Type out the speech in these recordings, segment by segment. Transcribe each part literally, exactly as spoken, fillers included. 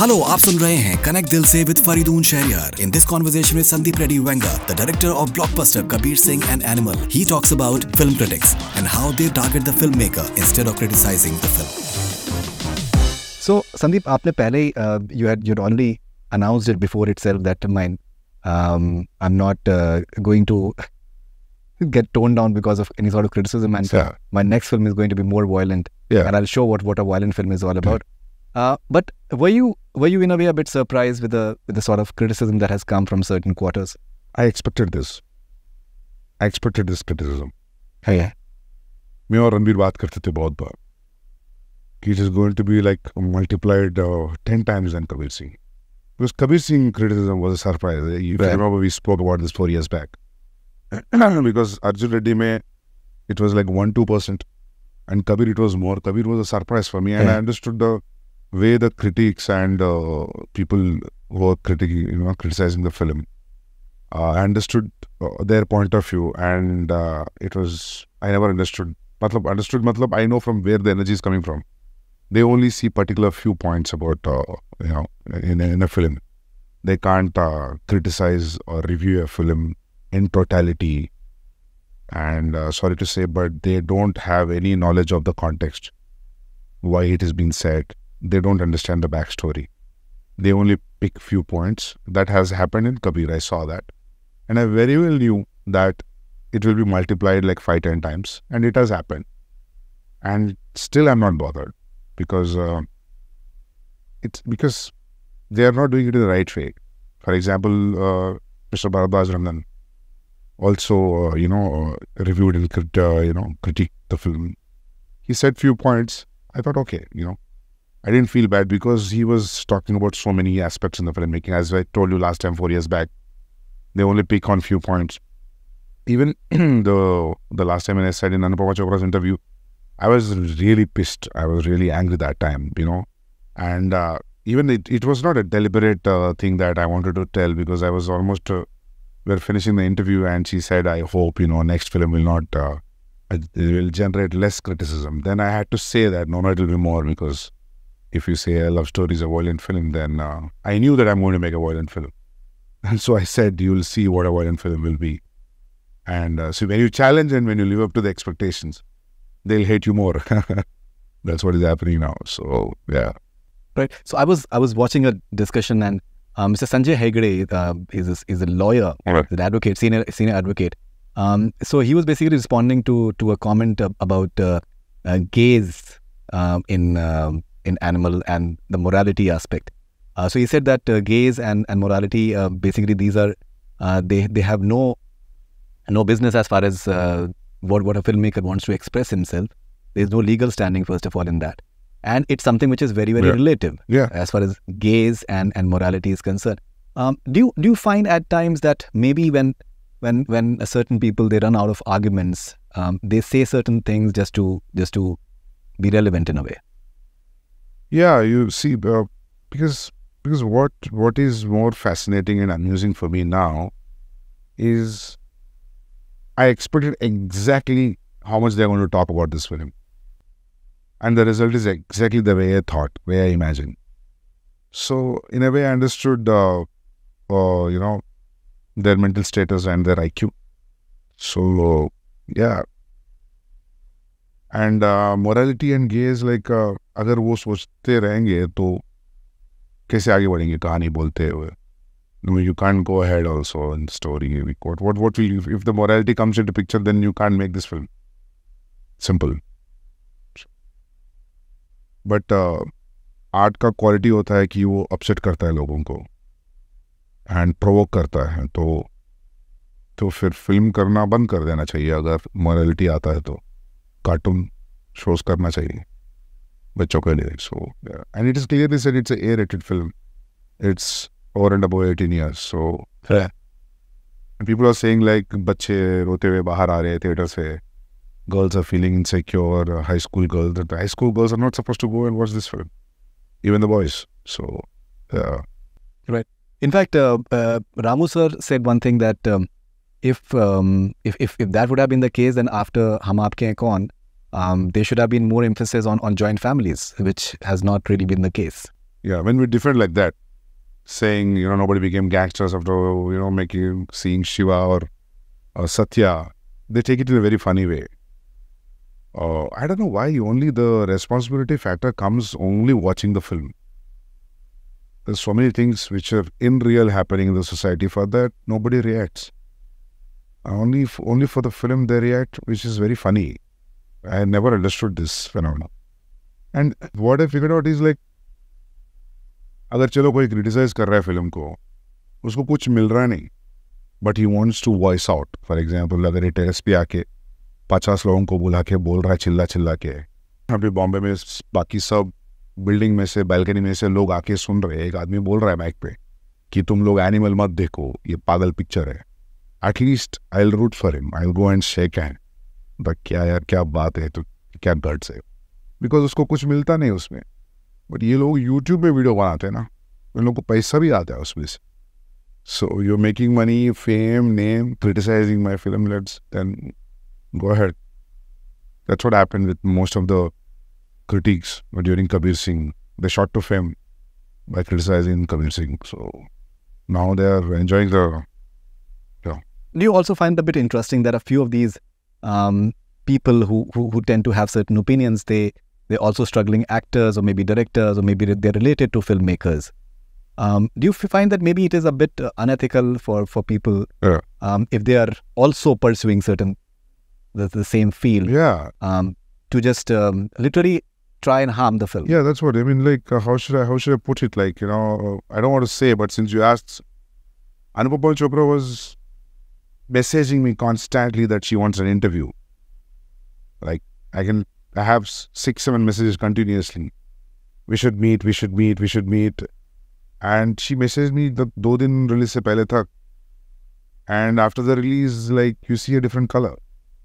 Hello, आप सुन रहे हैं कनेक्ट दिल से with Fereydoun Shahriar. In this conversation with Sandeep Reddy Venga, the director of blockbuster Kabir Singh and Animal, he talks about film critics and how they target the filmmaker instead of criticizing the film. So Sandeep, आपने पहले uh, you had you'd already announced it before itself that mine um, I'm not uh, going to get toned down because of any sort of criticism, and yeah. my next film is going to be more violent, yeah. and I'll show what what a violent film is all about. Uh, but were you were you in a way a bit surprised with the with the sort of criticism that has come from certain quarters? I expected this. I expected this criticism. Hey, मैं और रणबीर बात करते थे बहुत बार कि it is going to be like multiplied uh, ten times than Kabir Singh. Because Kabir Singh criticism was a surprise. If you Right. remember, we spoke about this four years back. Because Arjun Reddy mein, it was like one two percent, and Kabir it was more. Kabir was a surprise for me, and Yeah. I understood the way the critics and uh, people who were critiquing, you know, criticizing the film. Uh, I understood uh, their point of view, and uh, it was I never understood. Matlab, understood. Matlab, I know from where the energy is coming from. They only see particular few points about uh, you know in a, in a film. They can't uh, criticize or review a film in totality. And uh, sorry to say, but they don't have any knowledge of the context, why it is being said. They don't understand the backstory. They only pick few points. That has happened in Kabir. I saw that. And I very well knew that it will be multiplied like five, ten times. And it has happened. And still I'm not bothered. Because uh, it's because they are not doing it in the right way. For example, uh, Mister Bharadwaj Rangan also, uh, you know, uh, reviewed and crit- uh, you know, critiqued the film. He said few points. I thought, okay, you know, I didn't feel bad because he was talking about so many aspects in the filmmaking. As I told you last time, four years back, they only pick on few points. Even the the last time when I said in Anupama Chopra's interview, I was really pissed. I was really angry that time, you know. And uh, even it, it was not a deliberate uh, thing that I wanted to tell, because I was almost, uh, we were finishing the interview and she said, I hope, you know, next film will not, uh, it will generate less criticism. Then I had to say that, no, no, it will be more, because if you say a love story is a violent film, then uh, I knew that I'm going to make a violent film. And so I said, you'll see what a violent film will be. And uh, so when you challenge and when you live up to the expectations, they'll hate you more. That's what is happening now. So, yeah. right. So I was I was watching a discussion, and uh, Mister Sanjay Hegde uh, is a, is a lawyer, Right. he's an advocate, senior senior advocate. Um, so he was basically responding to to a comment uh, about uh, uh, gays um, in um, in Animal and the morality aspect. Uh, so he said that uh, gays and and morality, uh, basically these are uh, they they have no no business as far as uh, what what a filmmaker wants to express himself. There's no legal standing, first of all, in that, and it's something which is very very Yeah. relative Yeah. as far as gays and and morality is concerned. Um, do you do you find at times that maybe when when when a certain people, they run out of arguments, um, they say certain things just to just to be relevant in a way? Yeah, you see, uh, because because what what is more fascinating and amusing for me now is I expected exactly how much they're going to talk about this film. And the result is exactly the way I thought, way I imagined. So, in a way, I understood, uh, uh, you know, their mental status and their I Q. So, yeah. And uh, morality and gaze, like, uh, अगर वो सोचते रहेंगे तो कैसे आगे बढ़ेंगे कहानी बोलते हुए? No, you can't go ahead also in the story. What, what, what will you, if the morality comes into picture, then you can't make this film. Simple. But uh, art का quality होता है कि वो upset करता है लोगों को and provoke करता है, तो तो फिर फिल्म करना बंद कर देना चाहिए. अगर morality आता है तो कार्टून shows करना चाहिए बच्चों के लिए. So yeah. And it is clearly said it's a A-rated film. It's over and above eighteen years. So Yeah. and people are saying like बच्चे रोते हुए बाहर आ रहे हैं theater से. Girls are feeling insecure. uh, High school girls. The high school girls are not supposed to go and watch this film. Even the boys. So yeah. Right. In fact, uh, uh, Ramu sir said one thing that um, if, um, if if if that would have been the case, then after Hum Aapke Hain Kaun, um, there should have been more emphasis on on joint families, which has not really been the case. Yeah, when we defend like that, saying, you know, nobody became gangsters after, you know, making, seeing Shiva or, or Satya, they take it in a very funny way. Uh, I don't know why only the responsibility factor comes only watching the film. There's so many things which are in real happening in the society. For that, nobody reacts. Only, f- only for the film they react, which is very funny. I never understood this phenomenon. And what I figured out is like, अगर चलो कोई criticise कर रहा है film को, उसको कुछ मिल रहा नहीं, but he wants to voice out. For example अगर ये टेरेस पे आके पचास लोगों को बुला के बोल रहा है चिल्ला चिल्ला के, अभी बॉम्बे में बाकी सब बिल्डिंग में से बैल्कनी में से लोग आके सुन रहे हैं, एक आदमी बोल रहा है माइक पे कि तुम लोग एनिमल मत देखो, ये पागल पिक्चर है. At least I will root for him, I will go and shake hand. But क्या यार, क्या बात है, तो क्या गट्स है, बिकॉज उसको कुछ मिलता नहीं उसमें. बट ये लोग यूट्यूब में वीडियो बनाते हैं ना, उन लोगों को पैसा भी आता है उसमें से. So you are making money, fame, name, criticising my film, let's then go ahead. That's what happened with most of the critiques during Kabir Singh. They shot to fame by criticizing Kabir Singh. So now they are enjoying the. Yeah. Do you also find it a bit interesting that a few of these um, people who, who who tend to have certain opinions, they they're also struggling actors or maybe directors or maybe they're related to filmmakers. Um, do you f- find that maybe it is a bit uh, unethical for for people Yeah. um, if they are also pursuing certain the, the same field Yeah. um, to just um, literally try and harm the film? Yeah, that's what I mean. Like, uh, how should I how should I put it? Like, you know, uh, I don't want to say, but since you asked, Anupama Chopra was messaging me constantly that she wants an interview. Like, I can, I have s- six, seven messages continuously. We should meet. We should meet. We should meet. And she messaged me the दो दिन release से पहले तक. And after the release, like, you see a different color.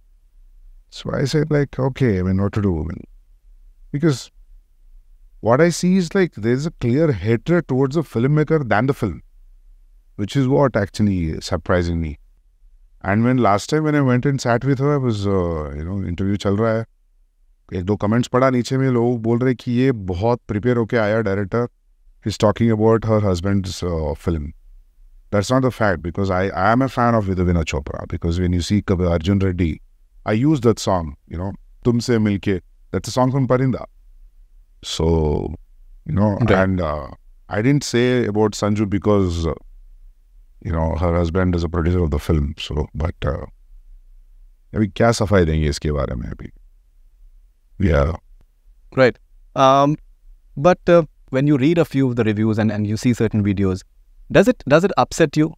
So I said, like, okay, I mean, what to do? I mean, because what I see is like there's a clear hatred towards the filmmaker than the film, which is what actually is surprising me. And when last time when I went and sat with her, I was, uh, you know, interview चल रहा है, एक दो comments पढ़ा नीचे में, लोग बोल रहे कि ये बहुत prepare होके आया director, he's talking about her husband's uh, film. That's not the fact, because I, I am a fan of Vidhavina Chopra, because when you see Kabir Arjun Reddy, I use that song, you know, Tumse Milke. That's a song from Parinda. So, you know, Okay. and uh, I didn't say about Sanju because, uh, you know, her husband is a producer of the film. So, but, uh, अभी क्या सफाई देंगे इसके बारे में अभी? Yeah. Right. Um, but uh, when you read a few of the reviews and, and you see certain videos, does it does it upset you?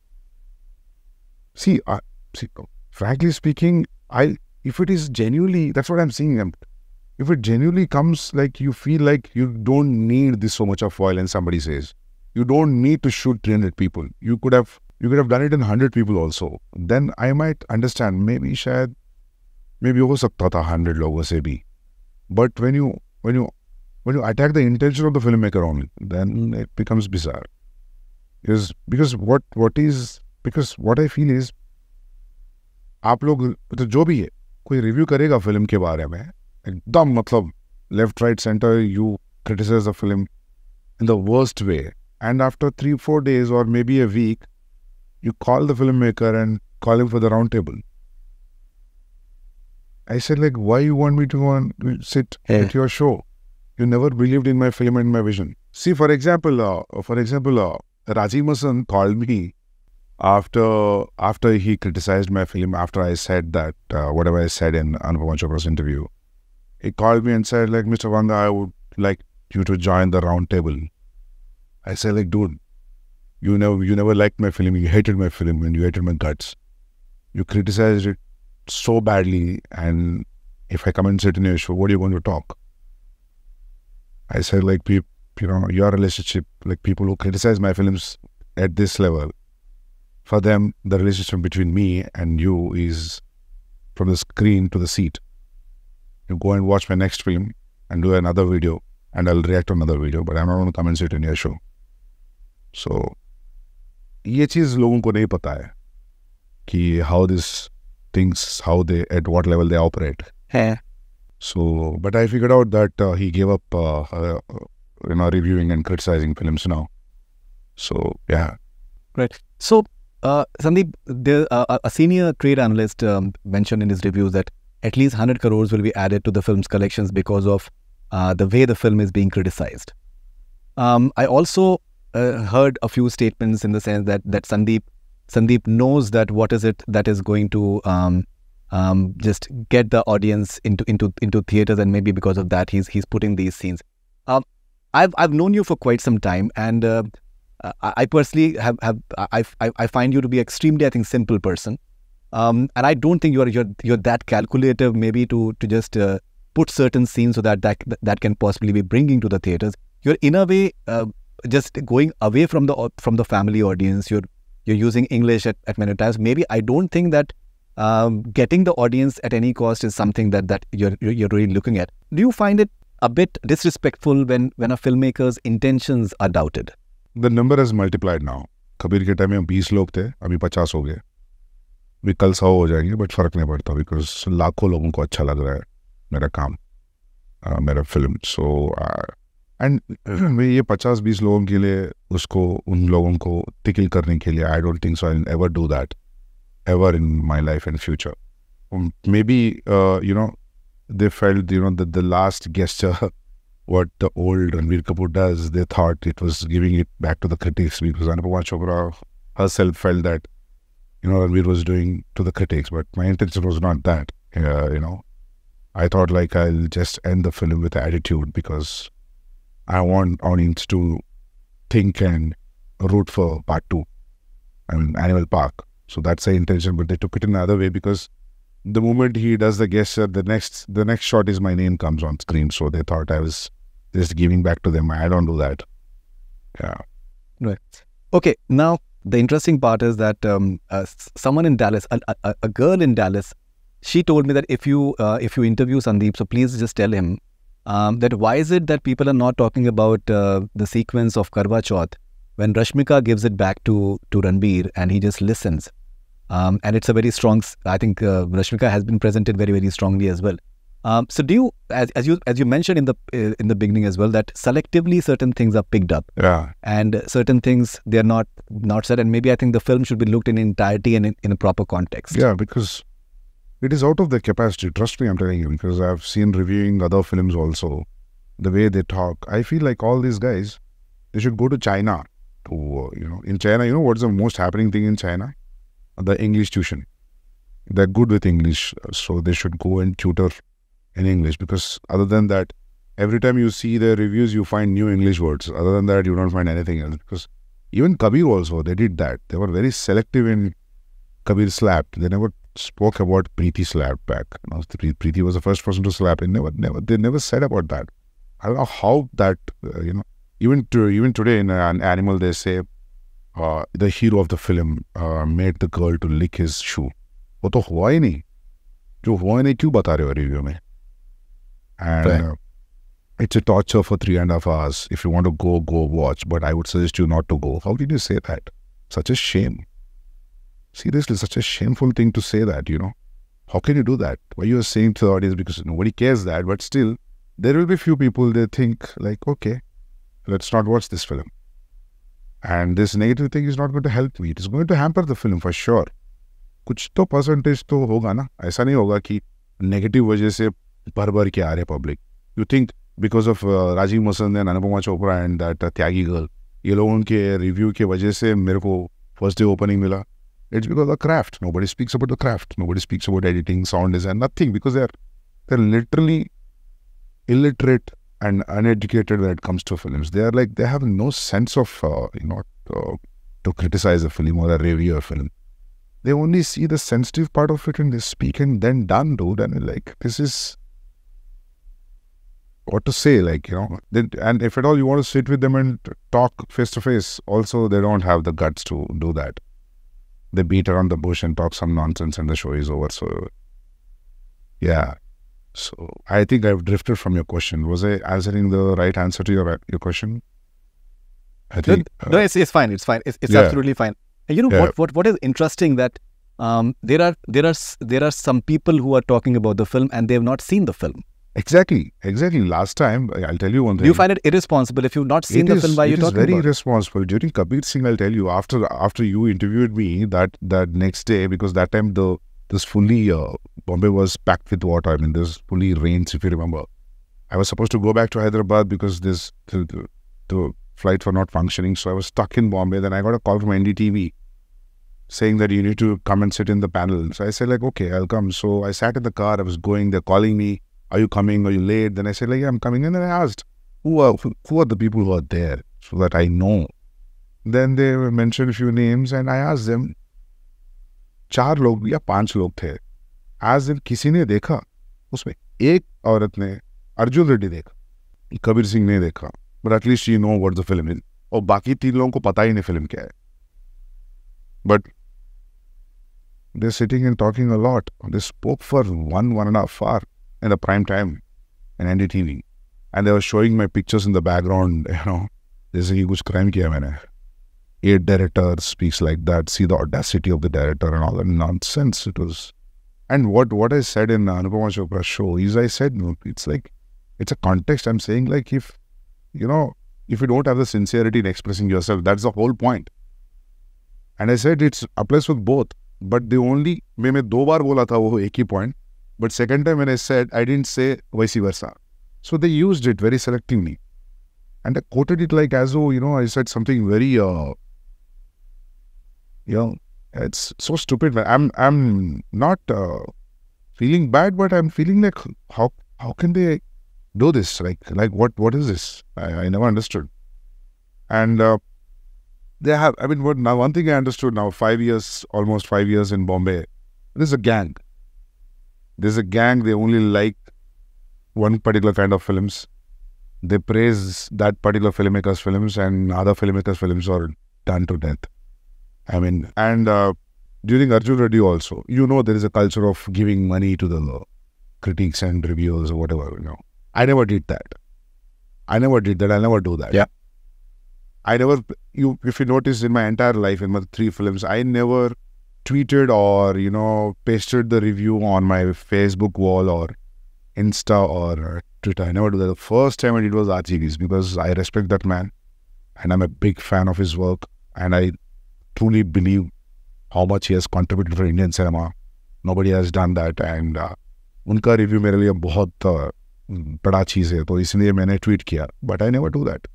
See, I, see, frankly speaking, I if it is genuinely, that's what I'm seeing. um, If it genuinely comes, like you feel like you don't need this so much of violence, somebody says, you don't need to shoot three hundred people. You could have you could have done it in one hundred people also. Then I might understand. Maybe शायद maybe हो सकता था one hundred लोगों से भी. But when you when you when you attack the intention of the filmmaker only, then it becomes bizarre. Because because what what is because what I feel is, आप लोग तो जो भी है, कोई रिव्यू करेगा फिल्म के बारे में, एकदम मतलब left right centre, you criticise the film in the worst way, and after three four days और maybe a week you call the filmmaker and call him for the round table. I said, like, why you want me to go and sit Yeah. at your show? You never believed in my film and my vision. See, for example, uh, for example, uh, Rajiv Masan called me after after he criticized my film, after I said that, uh, whatever I said in Anupama Chopra's interview. He called me and said, like, Mister Vanga, I would like you to join the round table. I said, like, dude, You never, you never liked my film. You hated my film, and you hated my guts. You criticized it so badly. And if I come and sit in your show, what are you going to talk? I said, like, peop- you know, your relationship, like people who criticize my films at this level, for them, the relationship between me and you is from the screen to the seat. You go and watch my next film and do another video, and I'll react to another video, but I'm not going to come and sit in your show. So, ये चीज़ लोगों को नहीं पता है कि how this things, how they, at what level they operate. Yeah. So, but I figured out that uh, he gave up uh, uh, you know, reviewing and criticizing films now. So, yeah. Right. So, uh, Sandeep, there, uh, a senior trade analyst um, mentioned in his reviews that at least one hundred crores will be added to the film's collections because of uh, the way the film is being criticized. Um, I also uh, heard a few statements in the sense that that Sandeep Sandeep knows that what is it that is going to um, um, just get the audience into into into theaters, and maybe because of that he's he's putting these scenes. Um, I've I've known you for quite some time, and uh, I, I personally have have I, I I find you to be extremely, I think, simple person, um, and I don't think you're you're you're that calculative maybe to to just uh, put certain scenes so that that that can possibly be bringing to the theaters. You're in a way uh, just going away from the from the family audience. You're you're using English at, at many times. Maybe I don't think that um, getting the audience at any cost is something that that you're you're really looking at. Do you find it a bit disrespectful when when a filmmaker's intentions are doubted? The number has multiplied now. Kabir के time में बीस लोग थे, अभी पचास हो गए. भी कल सौ हो जाएंगे, बट फर्क नहीं पड़ता बिकॉज लाखों लोगों को अच्छा लग रहा है मेरा काम, uh, मेरा फिल्म. सो एंड मैं ये पचास बीस लोगों के लिए उसको उन लोगों को टिकल करने के लिए I don't think so I will ever do that ever in my life in future. Maybe you know they felt, you know, that the last gesture, what the old Ranbir Kapoor does, they thought it was giving it back to the critics, because Anupama Chopra herself felt that, you know, Ranbir was doing to the critics, but my intention was not that. Uh, you know, I thought like I'll just end the film with attitude because I want audience to think and root for part two, I mean, Animal Park. So that's the intention, but they took it in another way because the moment he does the gesture, the next the next shot is my name comes on screen. So they thought I was just giving back to them. I don't do that. Yeah. Right. Okay. Now the interesting part is that um, uh, someone in Dallas, a, a, a girl in Dallas, she told me that if you uh, if you interview Sandeep, so please just tell him um, that why is it that people are not talking about uh, the sequence of Karwa Chauth when Rashmika gives it back to to Ranbir and he just listens. Um, and it's a very strong, I think uh, Rashmika has been presented very, very strongly as well. Um, so do you, as, as you as you mentioned in the uh, in the beginning as well, that selectively certain things are picked up. Yeah. And certain things, they're not, not said. And maybe I think the film should be looked in entirety and in, in a proper context. Yeah, because it is out of their capacity. Trust me, I'm telling you, because I've seen reviewing other films also. The way they talk, I feel like all these guys, they should go to China. To, uh, you know, in China, you know what's the most happening thing in China? The English tuition. They're good with English, so they should go and tutor in English, because other than that, every time you see their reviews, you find new English words. Other than that, you don't find anything else. Because even Kabir also, they did that. They were very selective in Kabir slapped. They never spoke about Preeti slapped back. You know, Preeti was the first person to slap. They never, never, they never said about that. I don't know how that, uh, you know, even to, even today in an Animal, they say, Uh, the hero of the film uh, made the girl to lick his shoe. वो तो हुआ ही नहीं. जो हुआ ही नहीं क्यों बता रहे हो रिव्यू में? And right. uh, it's a torture for three and a half hours. If you want to go, go watch. But I would suggest you not to go. How did you say that? Such a shame. Seriously, such a shameful thing to say that, you know. How can you do that? Why you are saying to the audience, because nobody cares that, but still, there will be few people, they think like, okay, let's not watch this film. And this negative thing is not going to help me. It is going to hamper the film for sure. कुछ तो percentage तो होगा ना. ऐसा नहीं होगा कि negative वजह से भर भर के आ रहे public. You think because of uh, Rajiv Masand and Anupama Chopra and that uh, Tyagi girl, ये लोगों के review के वजह से मेरे को first day opening मिला. It's because of the craft. Nobody speaks about the craft. Nobody speaks about editing, sound design, nothing, because they're they're literally illiterate and uneducated when it comes to films. They are like, they have no sense of, uh, you know, uh, to criticize a film or a review a film. They only see the sensitive part of it and they speak and then done, dude. And like, this is what to say, like, you know. Then, and if at all you want to sit with them and talk face to face, also they don't have the guts to do that. They beat around the bush and talk some nonsense and the show is over. So, yeah. So I think I've drifted from your question. Was I answering the right answer to your your question? I think no, no, it's it's fine. It's fine. It's, it's yeah. absolutely fine. And you know yeah. what? What what is interesting that um, there are there are there are some people who are talking about the film and they have not seen the film. Exactly, exactly. Last time, I'll tell you one thing. Do you find it irresponsible if you've not seen It the is- film? Why are you it is talking very about it? irresponsible. During Kabir Singh, I'll tell you, after after you interviewed me that that next day, because that time the this fully uh, Bombay was packed with water. I mean, there's fully rains, if you remember. I was supposed to go back to Hyderabad because this the, the, the flights were not functioning, so I was stuck in Bombay. Then I got a call from N D T V saying that you need to come and sit in the panel. So I said like, okay, I'll come. So I sat in the car. I was going. They're calling me. Are you coming? Are you late? Then I said like, yeah, I'm coming. And then I asked, who are who, who are the people who are there so that I know. Then they mentioned a few names and I asked them, चार लोग या पांच लोग थे. As in किसी ने देखा उसमें एक औरत ने अर्जुन रेड्डी देखा, कबीर सिंह ने देखा, but at least you know what the film is. और बाकी तीन लोगों को पता ही नहीं फिल्म क्या है. But they're sitting and talking a lot. They spoke for one, one and a half hour in the prime time in N D T V. And they were showing my pictures in the background, you know, जैसे कि कुछ crime किया मैंने. A director speaks like that, see the audacity of the director and all that nonsense. It was, and what, what I said in Anupama Chopra's show is I said, no, it's like, it's a context. I'm saying like if, you know, if you don't have the sincerity in expressing yourself, that's the whole point. And I said it's applies with both. But the only, मैं मैं दो बार बोला था वो एक ही point. But second time when I said, I didn't say vice versa. So they used it very selectively. And I quoted it like as though, you know, I said something very, uh, you know, it's so stupid, man. I'm, I'm not uh, feeling bad, but I'm feeling like, how, how can they do this? Like, like what, what is this? I, I never understood. And uh, they have, I mean, what now? One thing I understood now, five years, almost five years in Bombay, there's a gang. There's a gang, they only like one particular kind of films. They praise that particular filmmaker's films and other filmmakers' films are done to death. I mean, and uh, during Arjun Reddy also, you know, there is a culture of giving money to the critics and reviewers or whatever, you know. I never did that. I never did that. I'll never do that. Yeah. I never, you, if you notice in my entire life, in my three films, I never tweeted or, you know, pasted the review on my Facebook wall or Insta or Twitter. I never do that. The first time I did was R G V's because I respect that man and I'm a big fan of his work and I truly believe how much he has contributed for Indian cinema. Nobody has done that and uh, उनका review मेरे लिए बहुत uh, बड़ा चीज़ है तो इसलिए मैंने tweet किया. But I never do that.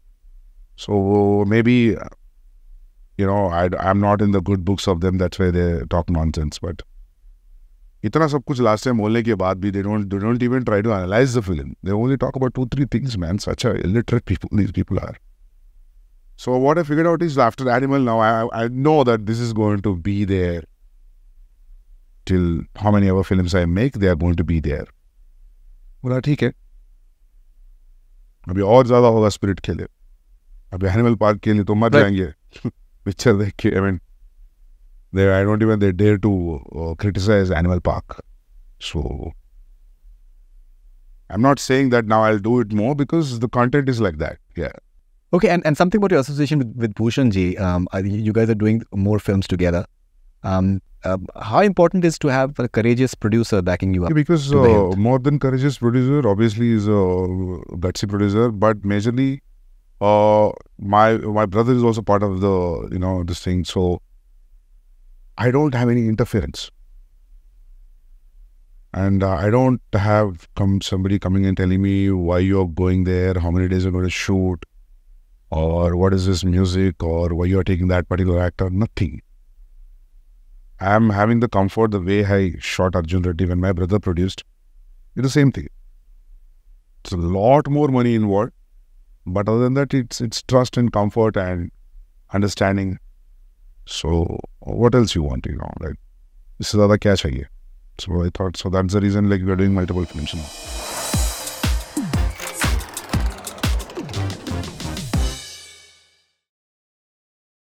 So maybe, you know, I, I'm not in the good books of them. That's why they talk nonsense. But इतना सब कुछ last time बोलने के बाद भी they don't, they don't even try to analyze the film. They only talk about two, three things, man. Such a illiterate people these people are. So what I figured out is after Animal now, I, I know that this is going to be there till how many other films I make, they are going to be there. बोला ठीक है. अभी और ज़्यादा होगा spirit के लिए. अभी एनिमल पार्क के लिए तो मर जाएंगे पिक्चर देख के. I mean, they I don't even they dare to uh, criticize Animal Park. So I'm not saying that now I'll do it more because the content is like that. Yeah. Okay, and, and something about your association with, with Bhushan Ji. Um, I- you guys are doing more films together. Um, uh, how important is to have a courageous producer backing you up? Because to the uh, hilt? more than courageous producer, obviously is a gutsy producer, but majorly, uh, my my brother is also part of the you know this thing. So I don't have any interference, and uh, I don't have come somebody coming and telling me why you're going there, how many days you're going to shoot, or what is this music, or why you're taking that particular actor. Nothing. I'm having the comfort the way I shot Arjun Reddy when my brother produced. It's the same thing. It's a lot more money involved, but other than that, it's it's trust and comfort and understanding. So what else you want, you know? Like, this is other kya chahiye. So I thought, so that's the reason like we're doing multiple films now.